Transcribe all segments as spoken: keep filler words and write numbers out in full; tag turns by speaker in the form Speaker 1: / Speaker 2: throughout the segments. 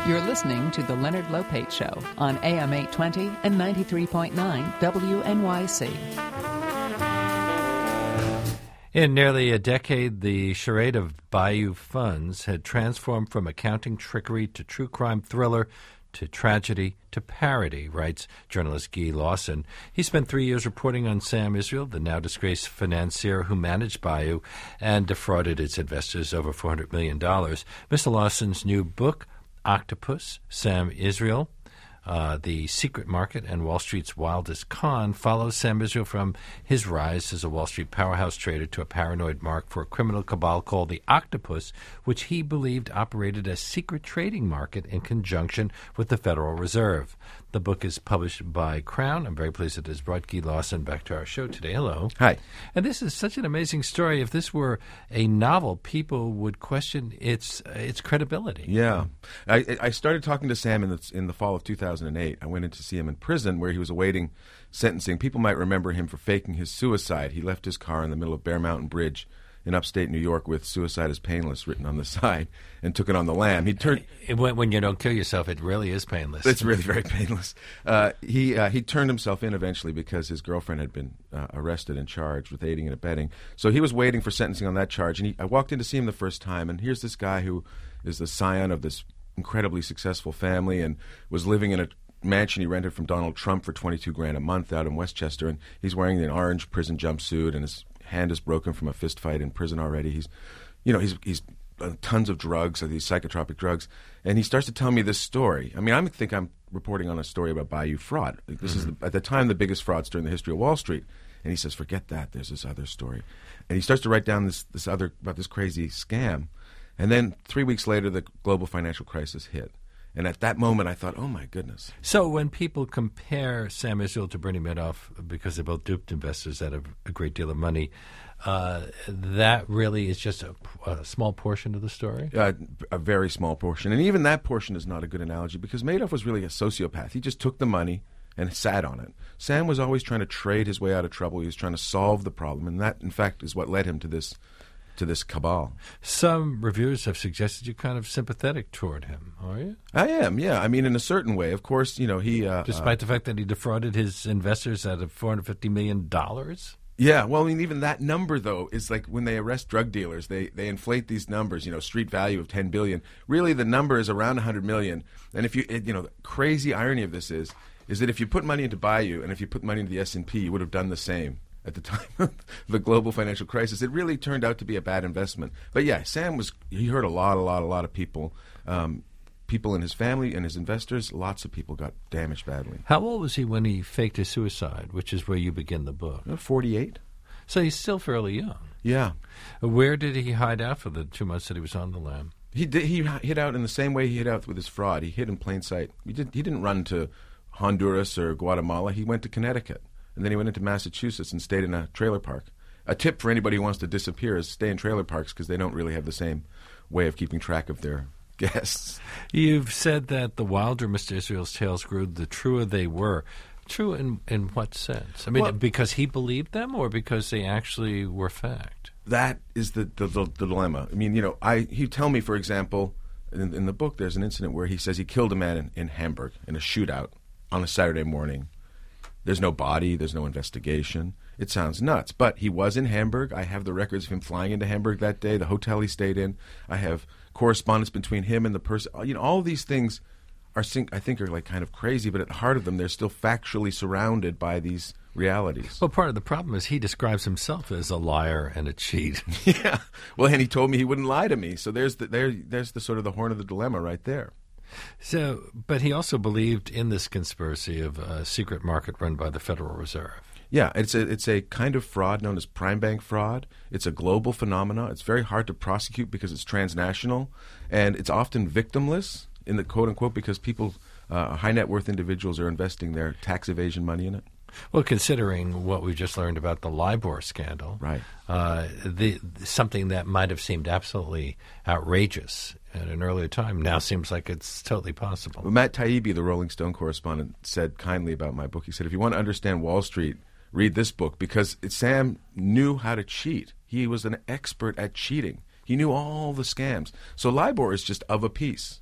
Speaker 1: You're listening to The Leonard Lopate Show on A M eight twenty and ninety-three point nine W N Y C.
Speaker 2: In nearly a decade, the charade of Bayou funds had transformed from accounting trickery to true crime thriller to tragedy to parody, writes journalist Guy Lawson. He spent three years reporting on Sam Israel, the now-disgraced financier who managed Bayou and defrauded its investors over four hundred million dollars. Mister Lawson's new book, Octopus, Sam Israel, Uh, The Secret Market and Wall Street's Wildest Con, follows Sam Israel from his rise as a Wall Street powerhouse trader to a paranoid mark for a criminal cabal called the Octopus, which he believed operated a secret trading market in conjunction with the Federal Reserve. The book is published by Crown. I'm very pleased it has brought Guy Lawson back to our show today. Hello.
Speaker 3: Hi.
Speaker 2: And this is such an amazing story. If this were a novel, people would question its its credibility.
Speaker 3: Yeah. I, I started talking to Sam in the, in the fall of two thousand eight. I went in to see him in prison where he was awaiting sentencing. People might remember him for faking his suicide. He left his car in the middle of Bear Mountain Bridge in upstate New York with "Suicide is painless" written on the side and took it on the lam. He turned
Speaker 2: when, when you don't kill yourself, it really is painless.
Speaker 3: It's really very painless. Uh, he uh, he turned himself in eventually because his girlfriend had been uh, arrested and charged with aiding and abetting. So he was waiting for sentencing on that charge. And he, I walked in to see him the first time, and here's this guy who is the scion of this incredibly successful family and was living in a mansion he rented from Donald Trump for twenty-two grand a month out in Westchester. And he's wearing an orange prison jumpsuit, and his hand is broken from a fist fight in prison already. He's, you know, he's he's uh, tons of drugs, uh, these psychotropic drugs, and he starts to tell me this story. I mean, I think I'm reporting on a story about Bayou fraud. Like, this mm-hmm. is the, at the time the biggest fraudster in the history of Wall Street. And he says, "Forget that. There's this other story," and he starts to write down this this other about this crazy scam. And then three weeks later, the global financial crisis hit. And at that moment, I thought, oh, my goodness.
Speaker 2: So when people compare Sam Israel to Bernie Madoff because they both duped investors out of a great deal of money, uh, that really is just a, a small portion of the story?
Speaker 3: Uh, a very small portion. And even that portion is not a good analogy because Madoff was really a sociopath. He just took the money and sat on it. Sam was always trying to trade his way out of trouble. He was trying to solve the problem. And that, in fact, is what led him to this to this cabal.
Speaker 2: Some reviewers have suggested you're kind of sympathetic toward him, are you?
Speaker 3: I am, yeah. I mean, in a certain way. Of course, you know, he... Uh,
Speaker 2: Despite
Speaker 3: uh,
Speaker 2: the fact that he defrauded his investors out of four hundred fifty million dollars?
Speaker 3: Yeah, well, I mean, even that number, though, is like when they arrest drug dealers, they, they inflate these numbers, you know, street value of ten billion dollars. Really, the number is around one hundred million dollars. And if you, it, you know, the crazy irony of this is, is that if you put money into Bayou and if you put money into the S and P, you would have done the same. At the time of the global financial crisis, it really turned out to be a bad investment. But yeah, Sam was, he hurt a lot, a lot, a lot of people. Um, people in his family and his investors, lots of people got damaged badly.
Speaker 2: How old was he when he faked his suicide, which is where you begin the book?
Speaker 3: Uh, forty-eight.
Speaker 2: So he's still fairly young.
Speaker 3: Yeah.
Speaker 2: Where did he hide out for the two months that he was on the lam?
Speaker 3: He did, he hid out in the same way he hid out with his fraud. He hid in plain sight. He, did, he didn't run to Honduras or Guatemala. He went to Connecticut. And then he went into Massachusetts and stayed in a trailer park. A tip for anybody who wants to disappear is stay in trailer parks because they don't really have the same way of keeping track of their guests.
Speaker 2: You've said that the wilder Mister Israel's tales grew, the truer they were. True in, in what sense? I mean, well, because he believed them or because they actually were fact?
Speaker 3: That is the, the, the, the dilemma. I mean, you know, I he'd tell me, for example, in, in the book there's an incident where he says he killed a man in, in Hamburg in a shootout on a Saturday morning. There's no body. There's no investigation. It sounds nuts. But he was in Hamburg. I have the records of him flying into Hamburg that day, the hotel he stayed in. I have correspondence between him and the person. You know, all of these things are, I think, are like kind of crazy, but at the heart of them, they're still factually surrounded by these realities.
Speaker 2: Well, part of the problem is he describes himself as a liar and a cheat.
Speaker 3: Yeah. Well, and he told me he wouldn't lie to me. So there's the, there, there's the sort of the horn of the dilemma right there.
Speaker 2: So, but he also believed in this conspiracy of a secret market run by the Federal Reserve.
Speaker 3: Yeah, it's a it's a kind of fraud known as prime bank fraud. It's a global phenomenon. It's very hard to prosecute because it's transnational, and it's often victimless in the quote unquote because people, uh, high net worth individuals, are investing their tax evasion money in it.
Speaker 2: Well, considering what we just learned about the LIBOR scandal,
Speaker 3: right?
Speaker 2: Uh, the something that might have seemed absolutely outrageous at an earlier time now seems like it's totally possible.
Speaker 3: Well, Matt Taibbi, the Rolling Stone correspondent, said kindly about my book. He said, "If you want to understand Wall Street, read this book because it, Sam knew how to cheat. He was an expert at cheating. He knew all the scams. So LIBOR is just of a piece."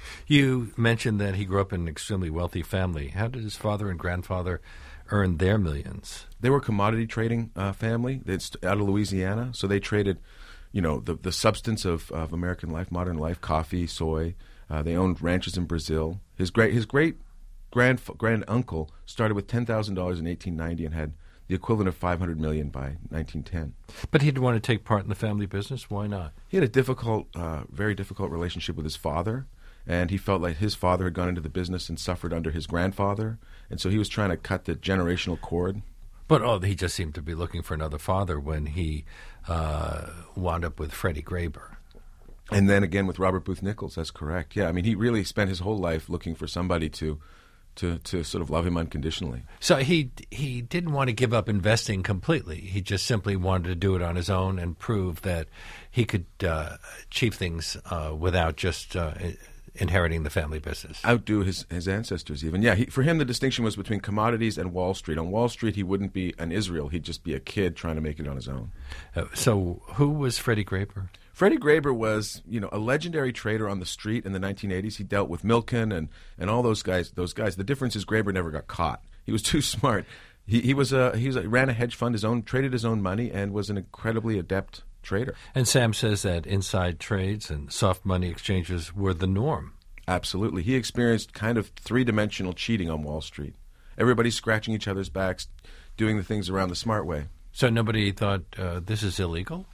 Speaker 2: You mentioned that he grew up in an extremely wealthy family. How did his father and grandfather earn their millions?
Speaker 3: They were a commodity trading uh, family. It's out of Louisiana, so they traded, you know, the the substance of, of American life, modern life: coffee, soy. Uh, they owned ranches in Brazil. His great his great grand grand uncle started with ten thousand dollars in eighteen ninety and had the equivalent of five hundred million by nineteen ten.
Speaker 2: But he didn't want to take part in the family business. Why not?
Speaker 3: He had a difficult, uh, very difficult relationship with his father, and he felt like his father had gone into the business and suffered under his grandfather, and so he was trying to cut the generational cord.
Speaker 2: But oh, he just seemed to be looking for another father when he uh, wound up with Freddie Graeber.
Speaker 3: And then again with Robert Booth Nichols, that's correct. Yeah, I mean, he really spent his whole life looking for somebody to to, to sort of love him unconditionally.
Speaker 2: So he he didn't want to give up investing completely. He just simply wanted to do it on his own and prove that he could uh, achieve things uh, without just uh, inheriting the family business.
Speaker 3: Outdo his, his ancestors even. Yeah, he, for him the distinction was between commodities and Wall Street. On Wall Street he wouldn't be an Israel. He'd just be a kid trying to make it on his own.
Speaker 2: Uh, so who was Freddie Graeber?
Speaker 3: Freddie Graeber was, you know, a legendary trader on the street in the nineteen eighties. He dealt with Milken and, and all those guys. Those guys. The difference is Graeber never got caught. He was too smart. He he was a he was a, ran a hedge fund, his own, traded his own money, and was an incredibly adept trader.
Speaker 2: And Sam says that inside trades and soft money exchanges were the norm.
Speaker 3: Absolutely, he experienced kind of three-dimensional cheating on Wall Street. Everybody's scratching each other's backs, doing the things around the smart way.
Speaker 2: So nobody thought uh, this is illegal?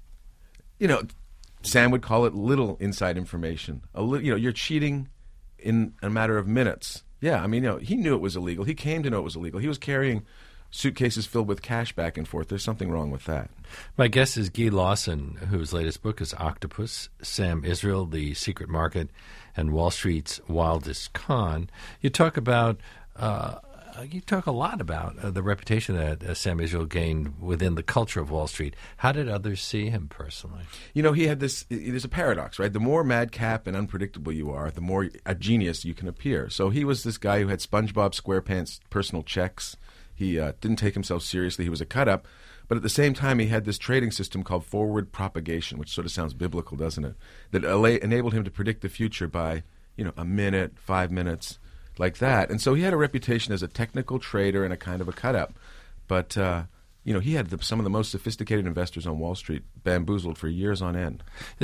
Speaker 3: You know, Sam would call it little inside information. A li- you know, you're cheating in a matter of minutes. Yeah, I mean, you know, he knew it was illegal. He came to know it was illegal. He was carrying suitcases filled with cash back and forth. There's something wrong with that.
Speaker 2: My guest is Guy Lawson, whose latest book is Octopus, Sam Israel, The Secret Market, and Wall Street's Wildest Con. You talk about... Uh, You talk a lot about uh, the reputation that uh, Sam Israel gained within the culture of Wall Street. How did others see him personally?
Speaker 3: You know, he had this, there's a paradox, right? The more madcap and unpredictable you are, the more a genius you can appear. So he was this guy who had SpongeBob SquarePants personal checks. He uh, didn't take himself seriously. He was a cut-up. But at the same time, he had this trading system called forward propagation, which sort of sounds biblical, doesn't it? That enabled him to predict the future by, you know, a minute, five minutes, like that. And so he had a reputation as a technical trader and a kind of a cut-up. But, uh, you know, he had the, some of the most sophisticated investors on Wall Street bamboozled for years on end.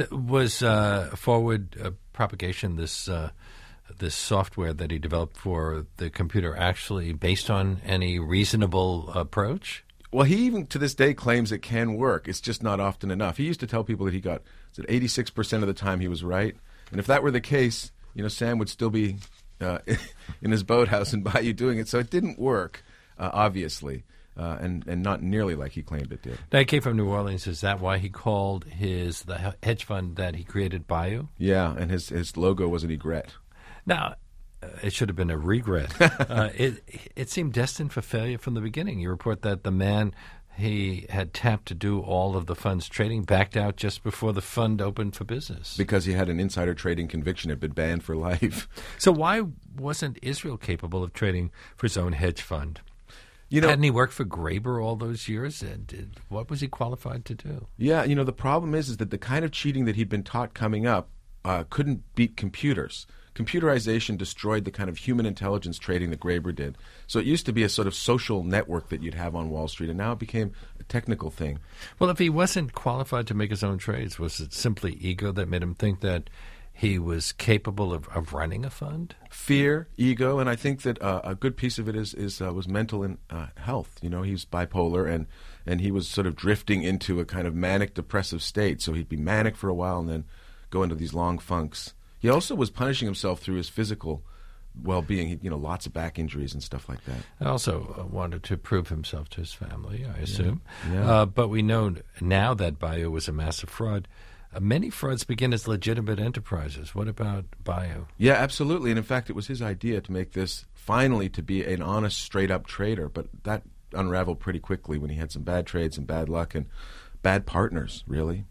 Speaker 2: Was uh, forward uh, propagation, this uh, this software that he developed for the computer, actually based on any reasonable approach?
Speaker 3: Well, he even to this day claims it can work. It's just not often enough. He used to tell people that he got that eighty-six percent of the time he was right. And if that were the case, you know, Sam would still be Uh, in his boathouse in Bayou doing it. So it didn't work, uh, obviously, uh, and, and not nearly like he claimed it did.
Speaker 2: That came from New Orleans. Is that why he called his the hedge fund that he created Bayou?
Speaker 3: Yeah, and his, his logo was an egret.
Speaker 2: Now, uh, it should have been a regret. uh, it, it seemed destined for failure from the beginning. You report that the man he had tapped to do all of the fund's trading backed out just before the fund opened for business.
Speaker 3: Because he had an insider trading conviction. It had been banned for life.
Speaker 2: So why wasn't Israel capable of trading for his own hedge fund?
Speaker 3: You know,
Speaker 2: Hadn't he worked for Graeber all those years? And did, what was he qualified to do?
Speaker 3: Yeah, you know, the problem is, is that the kind of cheating that he'd been taught coming up uh, couldn't beat computers. Computerization destroyed the kind of human intelligence trading that Graeber did. So it used to be a sort of social network that you'd have on Wall Street, and now it became a technical thing.
Speaker 2: Well, if he wasn't qualified to make his own trades, was it simply ego that made him think that he was capable of, of running a fund?
Speaker 3: Fear, ego, and I think that uh, a good piece of it is, is uh, was mental in, uh, health. You know, he's bipolar, and, and he was sort of drifting into a kind of manic depressive state. So he'd be manic for a while and then go into these long funks. He also was punishing himself through his physical well-being. He, you know, lots of back injuries and stuff like that.
Speaker 2: I also uh, wanted to prove himself to his family, I assume.
Speaker 3: Yeah. Yeah.
Speaker 2: Uh, but we know now that Bayou was a massive fraud. Uh, many frauds begin as legitimate enterprises. What about Bayou?
Speaker 3: Yeah, absolutely. And in fact, it was his idea to make this finally to be an honest, straight-up trader. But that unraveled pretty quickly when he had some bad trades and bad luck and bad partners, really.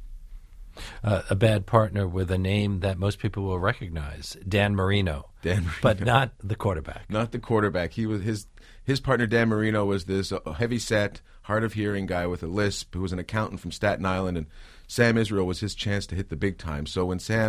Speaker 2: Uh, a bad partner with a name that most people will recognize, Dan Marino.
Speaker 3: Dan Marino.
Speaker 2: But not the quarterback.
Speaker 3: Not the quarterback. He was his his partner Dan Marino was this uh, heavy-set, hard-of-hearing guy with a lisp who was an accountant from Staten Island, and Sam Israel was his chance to hit the big time. So when Sam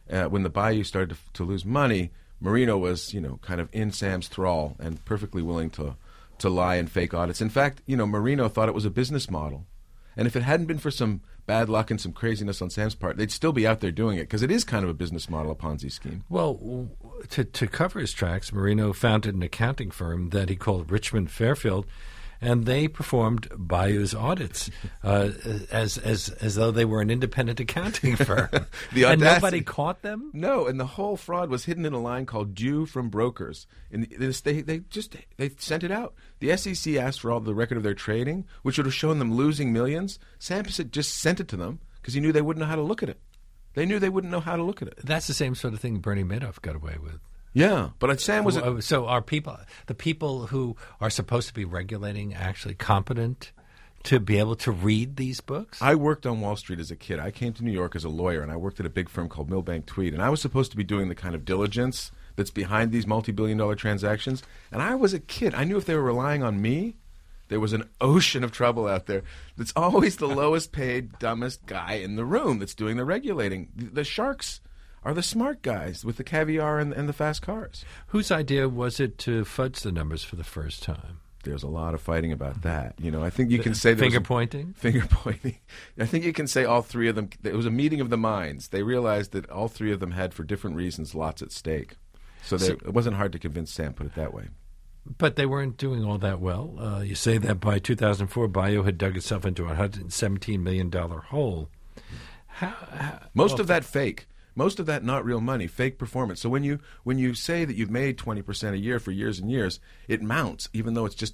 Speaker 3: uh, when the Bayou started to, to lose money, Marino was, you know, kind of in Sam's thrall and perfectly willing to to lie and fake audits. In fact, you know, Marino thought it was a business model. And if it hadn't been for some bad luck and some craziness on Sam's part, they'd still be out there doing it because it is kind of a business model, a Ponzi scheme.
Speaker 2: Well, to, to cover his tracks, Marino founded an accounting firm that he called Richmond Fairfield, and they performed Bayou's audits uh, as as as though they were an independent accounting firm.
Speaker 3: The
Speaker 2: and
Speaker 3: audacity.
Speaker 2: nobody caught them?
Speaker 3: No, and the whole fraud was hidden in a line called due from brokers. And this, they they just they sent it out. The S E C asked for all the record of their trading, which would have shown them losing millions. Sampson just sent it to them because he knew they wouldn't know how to look at it. They knew they wouldn't know how to look at it.
Speaker 2: That's the same sort of thing Bernie Madoff got away with.
Speaker 3: Yeah, but Sam was... A,
Speaker 2: so are people, the people who are supposed to be regulating actually competent to be able to read these books?
Speaker 3: I worked on Wall Street as a kid. I came to New York as a lawyer, and I worked at a big firm called Milbank Tweed, and I was supposed to be doing the kind of diligence that's behind these multi-billion dollar transactions. And I was a kid. I knew if they were relying on me, there was an ocean of trouble out there. It's always the lowest paid, dumbest guy in the room that's doing the regulating. The, the sharks are the smart guys with the caviar and, and the fast cars.
Speaker 2: Whose idea was it to fudge the numbers for the first time?
Speaker 3: There's a lot of fighting about that. You know, I think you can say there
Speaker 2: finger
Speaker 3: was a,
Speaker 2: pointing.
Speaker 3: Finger pointing. I think you can say all three of them. It was a meeting of the minds. They realized that all three of them had, for different reasons, lots at stake. So, they, so it wasn't hard to convince Sam. Put it that way.
Speaker 2: But they weren't doing all that well. Uh, you say that by two thousand four, Bayou had dug itself into a one hundred seventeen million dollars hole. How, how,
Speaker 3: Most
Speaker 2: well,
Speaker 3: of that fake. Most of that not real money, fake performance. So when you when you say that you've made twenty percent a year for years and years, it mounts, even though it's just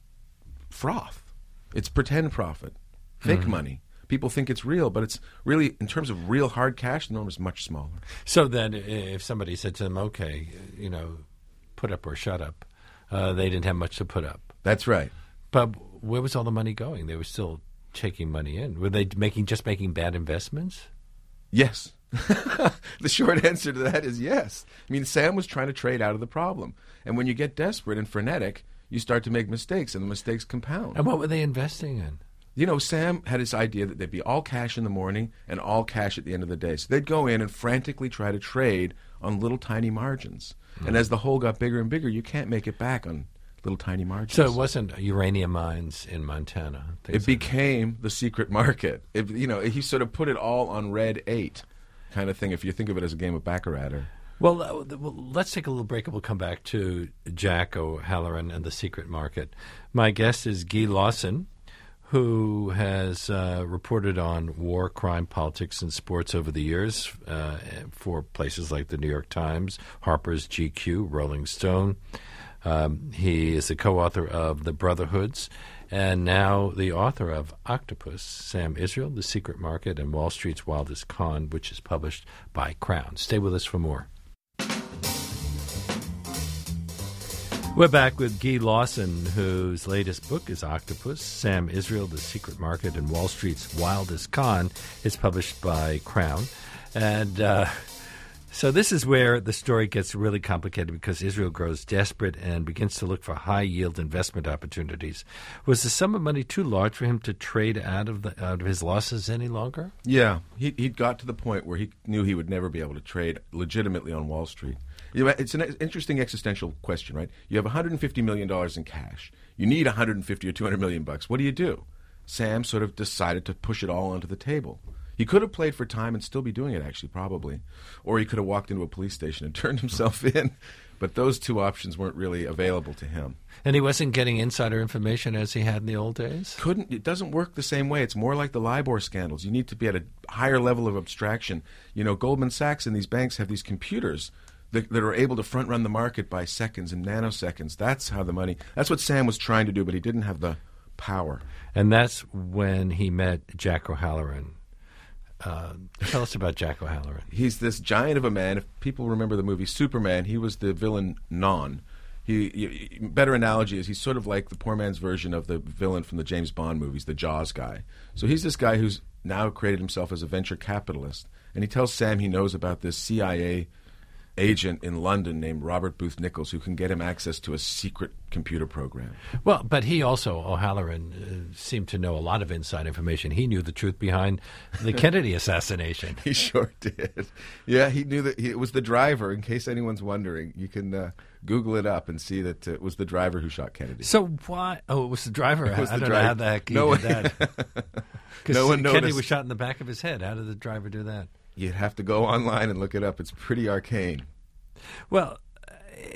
Speaker 3: froth. It's pretend profit, fake mm-hmm. money. People think it's real, but it's really, in terms of real hard cash, the number is much smaller.
Speaker 2: So then if somebody said to them, okay, you know, put up or shut up, uh, they didn't have much to put up.
Speaker 3: That's right.
Speaker 2: But where was all the money going? They were still taking money in. Were they making just making bad investments?
Speaker 3: Yes. The short answer to that is yes. I mean, Sam was trying to trade out of the problem. And when you get desperate and frenetic, you start to make mistakes, and the mistakes compound.
Speaker 2: And what were they investing in?
Speaker 3: You know, Sam had this idea that they'd be all cash in the morning and all cash at the end of the day. So they'd go in and frantically try to trade on little tiny margins. Mm. And as the hole got bigger and bigger, you can't make it back on little tiny margins.
Speaker 2: So it wasn't uranium mines in Montana.
Speaker 3: It became the secret market. It, you know, he sort of put it all on red eight kind of thing, if you think of it as a game of Baccarat. Or,
Speaker 2: well, uh, well, let's take a little break and we'll come back to Jack O'Halloran and the secret market. My guest is Guy Lawson, who has uh, reported on war, crime, politics, and sports over the years uh, for places like the New York Times, Harper's, G Q, Rolling Stone. Um, he is the co-author of The Brotherhoods and now the author of Octopus, Sam Israel, The Secret Market, and Wall Street's Wildest Con, which is published by Crown. Stay with us for more. We're back with Guy Lawson, whose latest book is Octopus, Sam Israel, The Secret Market, and Wall Street's Wildest Con. It's published by Crown. And uh, so this is where the story gets really complicated because Israel grows desperate and begins to look for high-yield investment opportunities. Was the sum of money too large for him to trade out of the out of his losses any longer?
Speaker 3: Yeah. He, he'd got to the point where he knew he would never be able to trade legitimately on Wall Street. You know, it's an interesting existential question, right? You have one hundred fifty million dollars in cash. You need one hundred fifty or two hundred million bucks. What do you do? Sam sort of decided to push it all onto the table. He could have played for time and still be doing it, actually, probably. Or he could have walked into a police station and turned himself in. But those two options weren't really available to him.
Speaker 2: And he wasn't getting insider information as he had in the old days?
Speaker 3: Couldn't. It doesn't work the same way. It's more like the LIBOR scandals. You need to be at a higher level of abstraction. You know, Goldman Sachs and these banks have these computers that, that are able to front-run the market by seconds and nanoseconds. That's how the money... That's what Sam was trying to do, but he didn't have the power.
Speaker 2: And that's when he met Jack O'Halloran. Uh, tell us about Jack O'Halloran.
Speaker 3: He's this giant of a man. If people remember the movie Superman, he was the villain Non. He, he, better analogy is he's sort of like the poor man's version of the villain from the James Bond movies, the Jaws guy. So he's this guy who's now created himself as a venture capitalist. And he tells Sam he knows about this C I A agent in London named Robert Booth Nichols who can get him access to a secret computer program.
Speaker 2: Well, but he also, O'Halloran, uh, seemed to know a lot of inside information. He knew the truth behind the Kennedy assassination.
Speaker 3: He sure did. Yeah, he knew that he, it was the driver. In case anyone's wondering, you can uh, Google it up and see that uh, it was the driver who shot Kennedy.
Speaker 2: So why? Oh, it was the driver.
Speaker 3: It was
Speaker 2: I
Speaker 3: the
Speaker 2: don't
Speaker 3: driver.
Speaker 2: know how the heck he
Speaker 3: no
Speaker 2: did that. Because
Speaker 3: no one
Speaker 2: Kennedy
Speaker 3: noticed.
Speaker 2: was shot in the back of his head. How did the driver do that?
Speaker 3: You'd have to go online and look it up. It's pretty arcane.
Speaker 2: Well, uh,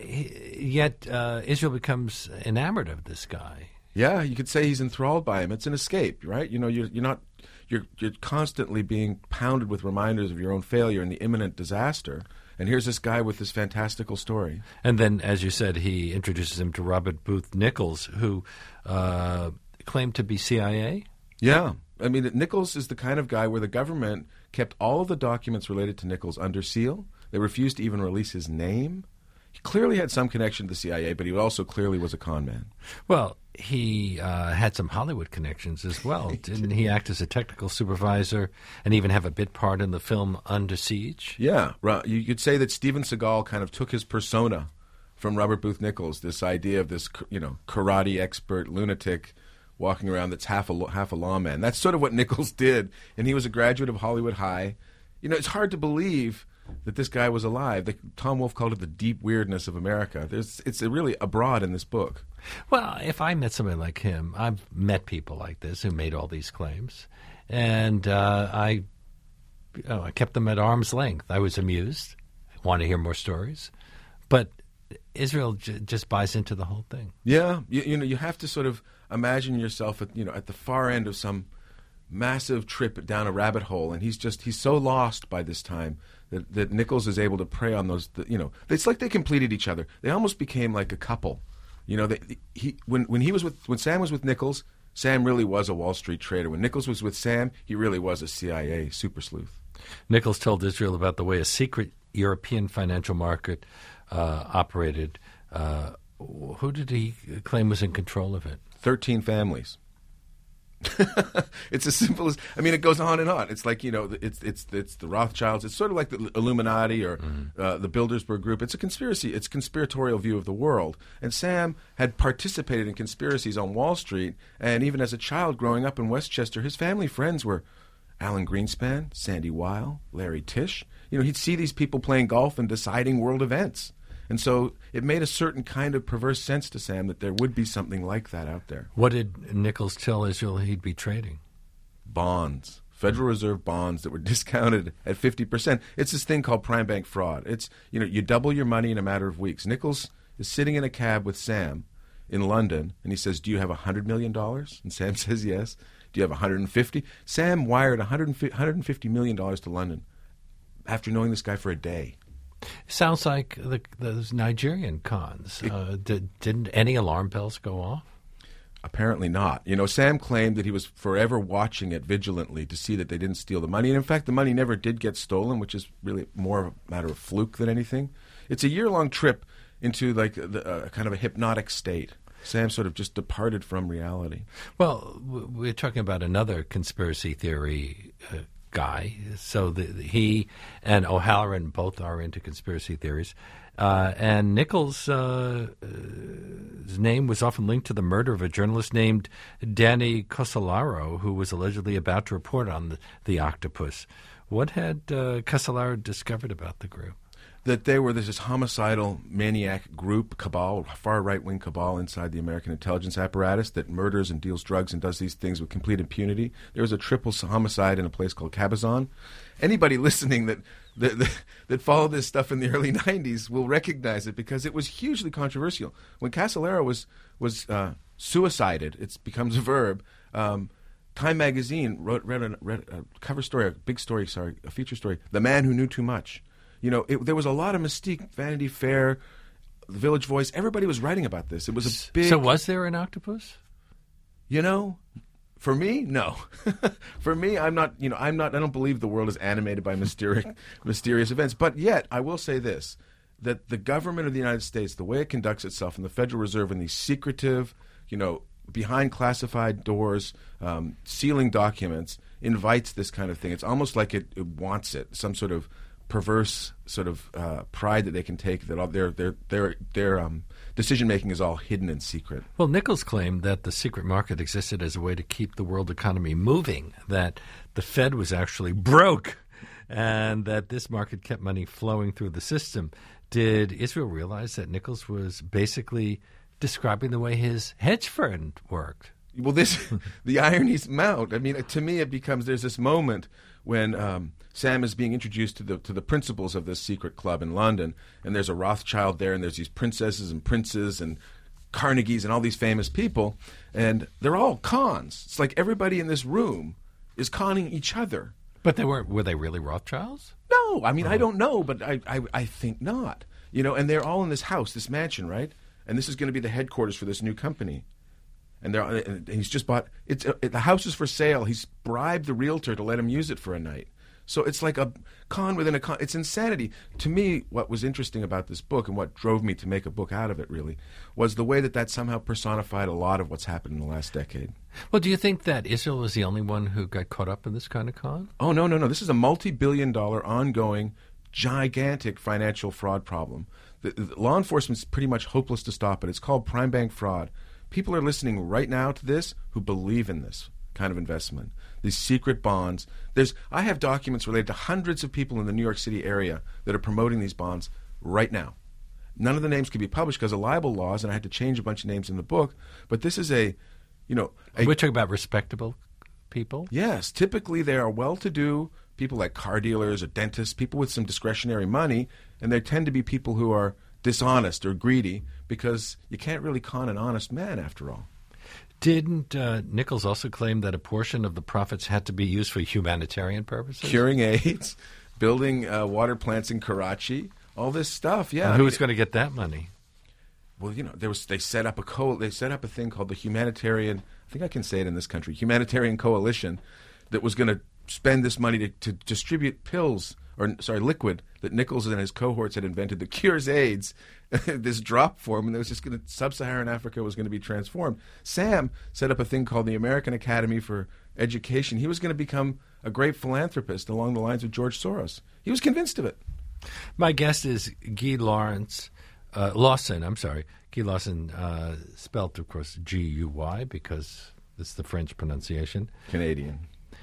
Speaker 2: yet uh, Israel becomes enamored of this guy.
Speaker 3: Yeah, you could say he's enthralled by him. It's an escape, right? You know, you're, you're not, you're, you're constantly being pounded with reminders of your own failure and the imminent disaster. And here's this guy with this fantastical story.
Speaker 2: And then, as you said, he introduces him to Robert Booth Nichols, who uh, claimed to be C I A.
Speaker 3: Yeah. I mean, Nichols is the kind of guy where the government kept all of the documents related to Nichols under seal. They refused to even release his name. He clearly had some connection to the C I A, but he also clearly was a con man.
Speaker 2: Well, he uh, had some Hollywood connections as well. Didn't he act as a technical supervisor and even have a bit part in the film Under Siege?
Speaker 3: Yeah. You could say that Steven Seagal kind of took his persona from Robert Booth Nichols, this idea of this, you know, karate expert lunatic walking around that's half a, half a lawman. That's sort of what Nichols did, and he was a graduate of Hollywood High. You know, it's hard to believe that this guy was alive. The, Tom Wolfe called it the deep weirdness of America. There's, it's really abroad in this book.
Speaker 2: Well, if I met somebody like him, I've met people like this who made all these claims, and uh, I, you know, I kept them at arm's length. I was amused. I wanted to hear more stories, but Israel j- just buys into the whole thing.
Speaker 3: Yeah, you, you know, you have to sort of imagine yourself at, you know, at the far end of some massive trip down a rabbit hole, and he's just he's so lost by this time that, that Nichols is able to prey on those. The, you know, it's like they completed each other. They almost became like a couple. You know, they, he when when he was with when Sam was with Nichols, Sam really was a Wall Street trader. When Nichols was with Sam, he really was a C I A super sleuth.
Speaker 2: Nichols told Israel about the way a secret European financial market uh, operated. Uh, who did he claim was in control of it? Thirteen
Speaker 3: families. It's as simple as, I mean, it goes on and on. It's like, you know, it's it's it's the Rothschilds. It's sort of like the Illuminati or mm-hmm. uh, the Bilderberg Group. It's a conspiracy. It's a conspiratorial view of the world. And Sam had participated in conspiracies on Wall Street. And even as a child growing up in Westchester, his family friends were Alan Greenspan, Sandy Weil, Larry Tisch. You know, he'd see these people playing golf and deciding world events. And so it made a certain kind of perverse sense to Sam that there would be something like that out there.
Speaker 2: What did Nichols tell Israel he'd be trading?
Speaker 3: Bonds. Federal Reserve bonds that were discounted at fifty percent. It's this thing called prime bank fraud. It's, you know, you double your money in a matter of weeks. Nichols is sitting in a cab with Sam in London, and he says, do you have one hundred million dollars? And Sam says, yes. Do you have one hundred fifty? Sam wired one hundred fifty million dollars to London after knowing this guy for a day.
Speaker 2: Sounds like the, those Nigerian cons. Uh, did, didn't any alarm bells go off?
Speaker 3: Apparently not. You know, Sam claimed that he was forever watching it vigilantly to see that they didn't steal the money. And in fact, the money never did get stolen, which is really more of a matter of fluke than anything. It's a year-long trip into like the, uh, kind of a hypnotic state. Sam sort of just departed from reality.
Speaker 2: Well, we're talking about another conspiracy theory uh, guy. So the, the, he and O'Halloran both are into conspiracy theories. Uh, and Nichols' uh, uh, his name was often linked to the murder of a journalist named Danny Casolaro, who was allegedly about to report on the, the octopus. What had uh, Casolaro discovered about the group?
Speaker 3: That they were this homicidal maniac group, cabal, far right-wing cabal inside the American intelligence apparatus that murders and deals drugs and does these things with complete impunity. There was a triple homicide in a place called Cabazon. Anybody listening that that, that that followed this stuff in the early nineties will recognize it because it was hugely controversial. When Casolaro was was uh, suicided, it becomes a verb. Um, Time magazine wrote read a, read a cover story, a big story, sorry, a feature story, "The Man Who Knew Too Much." You know, it, there was a lot of mystique, Vanity Fair, the Village Voice. Everybody was writing about this. It was a big...
Speaker 2: So was there an octopus?
Speaker 3: You know, for me, no. For me, I'm not, you know, I'm not, I don't believe the world is animated by mysterious, mysterious events. But yet, I will say this, that the government of the United States, the way it conducts itself, and the Federal Reserve, and these secretive, you know, behind classified doors, um, sealing documents, invites this kind of thing. It's almost like it, it wants it, some sort of perverse sort of uh, pride that they can take, that all their their their their um, decision making is all hidden in secret.
Speaker 2: Well, Nichols claimed that the secret market existed as a way to keep the world economy moving, that the Fed was actually broke, and that this market kept money flowing through the system. Did Israel realize that Nichols was basically describing the way his hedge fund worked?
Speaker 3: Well, this the ironies mount. I mean, to me, it becomes there's this moment when um, Sam is being introduced to the to the principals of this secret club in London, and there's a Rothschild there, and there's these princesses and princes and Carnegies and all these famous people, and they're all cons. It's like everybody in this room is conning each other.
Speaker 2: But they weren't. Were they really Rothschilds?
Speaker 3: No, I mean,
Speaker 2: Oh.
Speaker 3: I don't know, but I, I I think not. You know, and they're all in this house, this mansion, right? And this is going to be the headquarters for this new company. And they're and he's just bought it's it, the house is for sale. He's bribed the realtor to let him use it for a night. So it's like a con within a con. It's insanity. To me, what was interesting about this book and what drove me to make a book out of it really was the way that that somehow personified a lot of what's happened in the last decade.
Speaker 2: Well, do you think that Israel was the only one who got caught up in this kind of con?
Speaker 3: Oh, no, no, no. This is a multi-billion dollar ongoing gigantic financial fraud problem. The, the law enforcement's pretty much hopeless to stop it. It's called prime bank fraud. People are listening right now to this who believe in this kind of investment, these secret bonds. There's, I have documents related to hundreds of people in the New York City area that are promoting these bonds right now. None of the names can be published because of libel laws, and I had to change a bunch of names in the book. But this is a, you know... A,
Speaker 2: We're talking about respectable people?
Speaker 3: Yes. Typically, they are well-to-do people like car dealers or dentists, people with some discretionary money, and they tend to be people who are dishonest or greedy because you can't really con an honest man after all.
Speaker 2: Didn't uh, Nichols also claim that a portion of the profits had to be used for humanitarian purposes?
Speaker 3: Curing AIDS, building uh, water plants in Karachi, all this stuff, yeah.
Speaker 2: And who was going to get that money?
Speaker 3: Well, you know, there was they set up a co- they set up a thing called the Humanitarian, I think I can say it in this country, Humanitarian Coalition, that was going to spend this money to, to distribute pills, or sorry, liquid that Nichols and his cohorts had invented that cures AIDS, this drop form, and it was just going to, sub-Saharan Africa was going to be transformed. Sam set up a thing called the American Academy for Education. He was going to become a great philanthropist along the lines of George Soros. He was convinced of it.
Speaker 2: My guest is Guy Lawrence, uh, Lawson, I'm sorry. Guy Lawson, uh, spelt, of course, G U Y, because it's the French pronunciation.
Speaker 3: Canadian.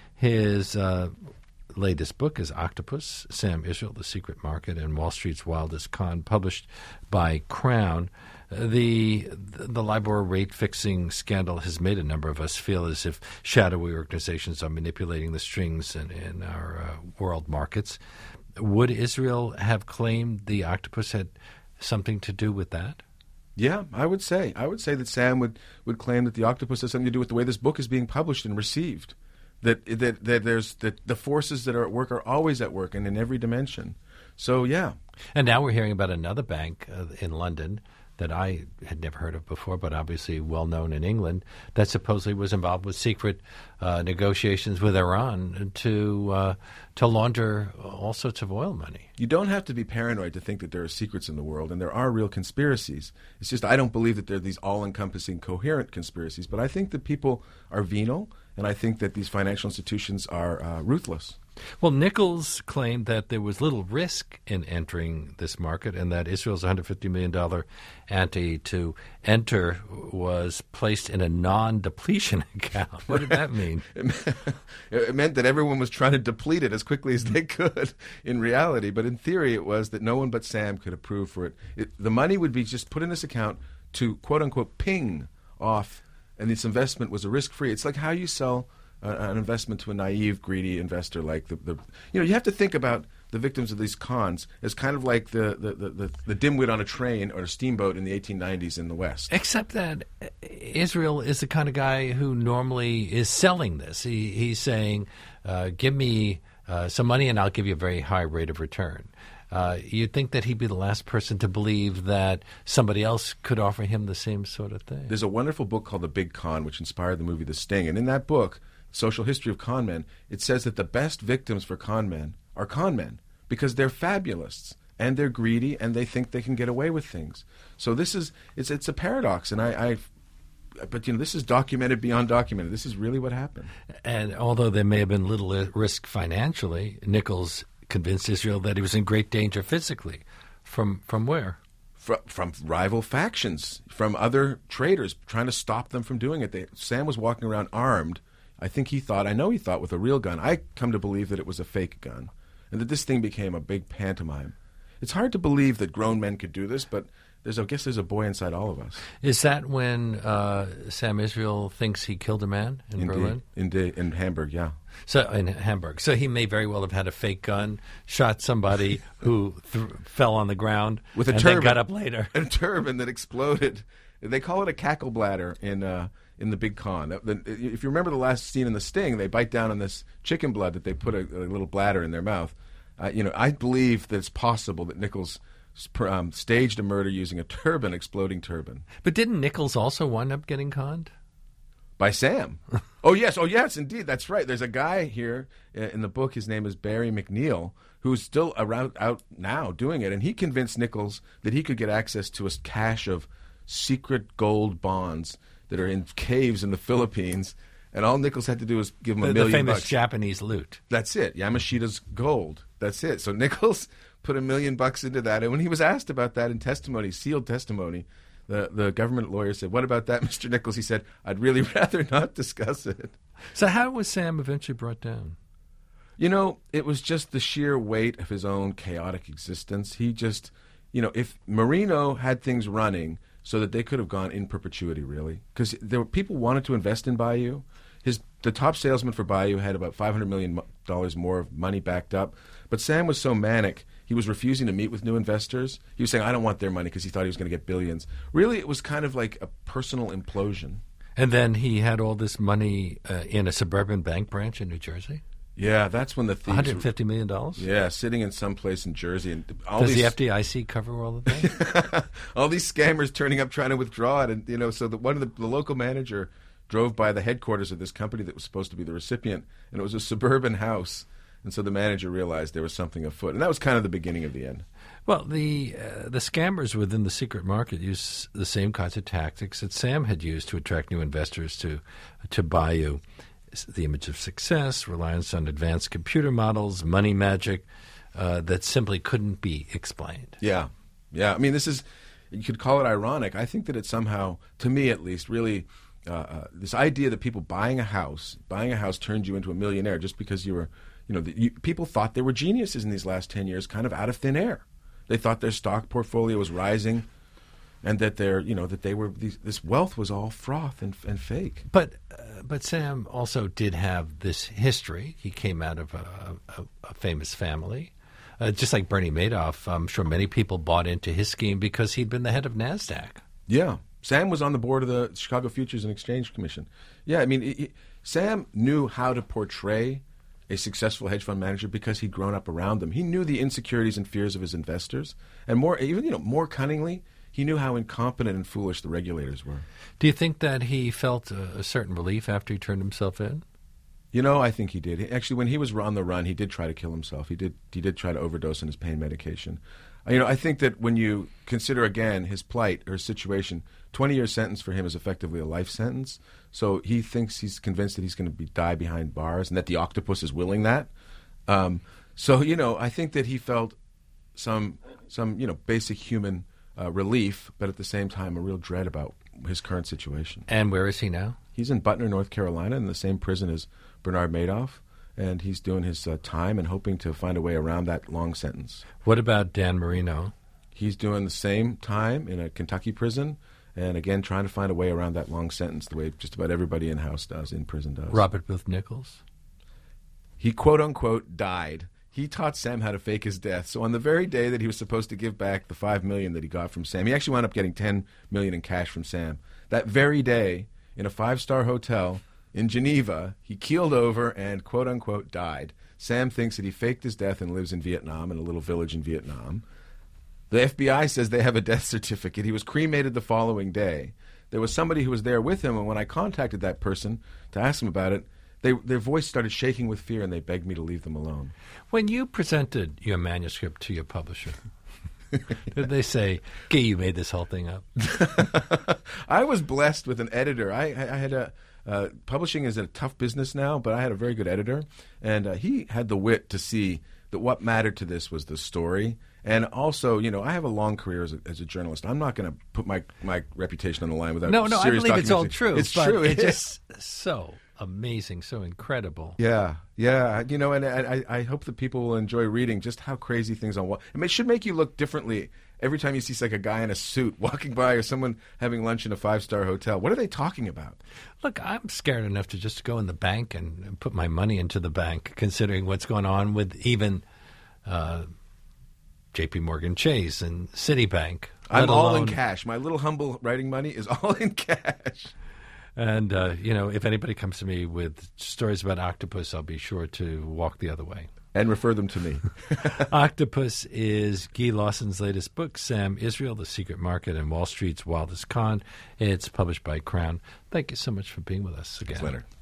Speaker 2: His uh, latest book is Octopus, Sam Israel, The Secret Market and Wall Street's Wildest Con, published by Crown. Uh, the the LIBOR rate-fixing scandal has made a number of us feel as if shadowy organizations are manipulating the strings in, in our uh, world markets. Would Israel have claimed the octopus had something to do with that?
Speaker 3: Yeah, I would say. I would say that Sam would, would claim that the octopus has something to do with the way this book is being published and received. That that, that there's that the forces that are at work are always at work and in every dimension. So, yeah.
Speaker 2: And now we're hearing about another bank uh, in London that I had never heard of before, but obviously well known in England, that supposedly was involved with secret uh, negotiations with Iran to uh, to launder all sorts of oil money.
Speaker 3: You don't have to be paranoid to think that there are secrets in the world, and there are real conspiracies. It's just I don't believe that there are these all-encompassing, coherent conspiracies, but I think that people are venal, and I think that these financial institutions are uh, ruthless.
Speaker 2: Well, Nichols claimed that there was little risk in entering this market and that Israel's one hundred fifty million dollars ante to enter was placed in a non-depletion account. What did that mean?
Speaker 3: It meant that everyone was trying to deplete it as quickly as they could in reality. But in theory, it was that no one but Sam could approve for it. it the money would be just put in this account to, quote-unquote, ping off, and this investment was a risk-free. It's like how you sell uh, an investment to a naive, greedy investor. Like the, the, you know, you have to think about the victims of these cons as kind of like the, the, the, the, the dimwit on a train or a steamboat in the eighteen nineties in the West.
Speaker 2: Except that Israel is the kind of guy who normally is selling this. He, he's saying, uh, give me uh, some money and I'll give you a very high rate of return. Uh, you'd think that he'd be the last person to believe that somebody else could offer him the same sort of thing.
Speaker 3: There's a wonderful book called The Big Con, which inspired the movie The Sting. And in that book, Social History of Con Men, it says that the best victims for con men are con men because they're fabulists and they're greedy and they think they can get away with things. So this is it's it's a paradox, and I, I but you know this is documented beyond documented. This is really what happened.
Speaker 2: And although there may have been little risk financially, Nichols convinced Israel that he was in great danger physically. From from where?
Speaker 3: From, from rival factions, from other traders trying to stop them from doing it. They, Sam was walking around armed. I think he thought, I know he thought with a real gun. I come to believe that it was a fake gun and that this thing became a big pantomime. It's hard to believe that grown men could do this, but there's, I guess there's a boy inside all of us.
Speaker 2: Is that when uh, Sam Israel thinks he killed a man in
Speaker 3: Indeed.
Speaker 2: Berlin?
Speaker 3: Indeed. In Hamburg, yeah.
Speaker 2: So in Hamburg. So he may very well have had a fake gun, shot somebody who th- fell on the ground,
Speaker 3: with a
Speaker 2: and
Speaker 3: turban,
Speaker 2: then got up later.
Speaker 3: A turban that exploded. They call it a cackle bladder in uh, in the Big Con. If you remember the last scene in The Sting, they bite down on this chicken blood that they put a, a little bladder in their mouth. Uh, you know, I believe that it's possible that Nichols um, staged a murder using a turban, exploding turban.
Speaker 2: But didn't Nichols also wind up getting conned?
Speaker 3: By Sam. Oh, yes. Oh, yes, indeed. That's right. There's a guy here in the book. His name is Barry McNeil, who's still around out now doing it. And he convinced Nichols that he could get access to a cache of secret gold bonds that are in caves in the Philippines. And all Nichols had to do was give him a
Speaker 2: the,
Speaker 3: million
Speaker 2: the famous
Speaker 3: bucks.
Speaker 2: Japanese loot.
Speaker 3: That's it. Yamashita's gold. That's it. So Nichols put a million bucks into that. And when he was asked about that in testimony, sealed testimony, The the government lawyer said, "What about that, Mister Nichols?" He said, "I'd really rather not discuss it."
Speaker 2: So how was Sam eventually brought down?
Speaker 3: You know, it was just the sheer weight of his own chaotic existence. He just, you know, if Marino had things running so that they could have gone in perpetuity, really, because there were people wanted to invest in Bayou. His the top salesman for Bayou had about five hundred million dollars more of money backed up, but Sam was so manic. He was refusing to meet with new investors. He was saying, I don't want their money, because he thought he was going to get billions. Really, it was kind of like a personal implosion.
Speaker 2: And then he had all this money uh, in a suburban bank branch in New Jersey?
Speaker 3: Yeah, that's when the thieves...
Speaker 2: one hundred fifty million dollars?
Speaker 3: Yeah, sitting in some place in Jersey. And all
Speaker 2: Does
Speaker 3: these,
Speaker 2: the F D I C cover all of that?
Speaker 3: all these scammers turning up trying to withdraw it. And, you know, so the, one of the, the local manager drove by the headquarters of this company that was supposed to be the recipient, and it was a suburban house. And so the manager realized there was something afoot. And that was kind of the beginning of the end.
Speaker 2: Well, the uh, the scammers within the secret market use the same kinds of tactics that Sam had used to attract new investors to to Bayou. The image of success, reliance on advanced computer models, money magic uh, that simply couldn't be explained.
Speaker 3: Yeah. Yeah. I mean, this is, you could call it ironic. I think that it somehow, to me at least, really... Uh, uh, this idea that people buying a house, buying a house turned you into a millionaire just because you were, you know, the, you, people thought they were geniuses in these last ten years, kind of out of thin air. They thought their stock portfolio was rising, and that their, you know, that they were these, this wealth was all froth and, and fake.
Speaker 2: But, uh, but Sam also did have this history. He came out of a, a, a famous family, uh, just like Bernie Madoff. I'm sure many people bought into his scheme because he'd been the head of NASDAQ.
Speaker 3: Yeah. Sam was on the board of the Chicago Futures and Exchange Commission. Yeah, I mean, it, it, Sam knew how to portray a successful hedge fund manager because he'd grown up around them. He knew the insecurities and fears of his investors, and more, even you know, more cunningly, he knew how incompetent and foolish the regulators were.
Speaker 2: Do you think that he felt a, a certain relief after he turned himself in?
Speaker 3: You know, I think he did. Actually, when he was on the run, he did try to kill himself. He did. He did try to overdose on his pain medication. You know, I think that when you consider again his plight or his situation, twenty-year sentence for him is effectively a life sentence. So he thinks he's convinced that he's going to be die behind bars, and that the octopus is willing that. Um, so you know, I think that he felt some some you know basic human uh, relief, but at the same time a real dread about his current situation.
Speaker 2: And where is he now?
Speaker 3: He's in Butner, North Carolina, in the same prison as Bernard Madoff. And he's doing his uh, time and hoping to find a way around that long sentence.
Speaker 2: What about Dan Marino?
Speaker 3: He's doing the same time in a Kentucky prison, and again trying to find a way around that long sentence the way just about everybody in-house does, in prison does.
Speaker 2: Robert Booth Nichols?
Speaker 3: He, quote-unquote, died. He taught Sam how to fake his death. So on the very day that he was supposed to give back the five million dollars that he got from Sam, he actually wound up getting ten million dollars in cash from Sam. That very day, in a five-star hotel in Geneva, he keeled over and, quote-unquote, died. Sam thinks that he faked his death and lives in Vietnam, in a little village in Vietnam. The F B I says they have a death certificate. He was cremated the following day. There was somebody who was there with him, and when I contacted that person to ask him about it, they, their voice started shaking with fear, and they begged me to leave them alone.
Speaker 2: When you presented your manuscript to your publisher, did they say, "Gee, you made this whole thing up"?
Speaker 3: I was blessed with an editor. I, I, I had a... Uh, publishing is a tough business now, but I had a very good editor, and uh, he had the wit to see that what mattered to this was the story. And also, you know, I have a long career as a, as a journalist. I'm not going to put my, my reputation on the line without
Speaker 2: no, no. I
Speaker 3: serious
Speaker 2: believe it's all
Speaker 3: documentation.
Speaker 2: true.
Speaker 3: It's
Speaker 2: but
Speaker 3: true.
Speaker 2: It's just so amazing, so incredible.
Speaker 3: Yeah, yeah. You know, and I, I hope that people will enjoy reading just how crazy things on. It should make you look differently every time you see like a guy in a suit walking by or someone having lunch in a five-star hotel. What are they talking about?
Speaker 2: Look, I'm scared enough to just go in the bank and, and put my money into the bank, considering what's going on with even uh, J P Morgan Chase and Citibank.
Speaker 3: I'm all
Speaker 2: alone,
Speaker 3: in cash. My little humble writing money is all in cash.
Speaker 2: And, uh, you know, if anybody comes to me with stories about octopus, I'll be sure to walk the other way.
Speaker 3: And refer them to me.
Speaker 2: Octopus is Guy Lawson's latest book, Sam Israel, The Secret Market and Wall Street's Wildest Con. It's published by Crown. Thank you so much for being with us again.
Speaker 3: Thanks, Leonard.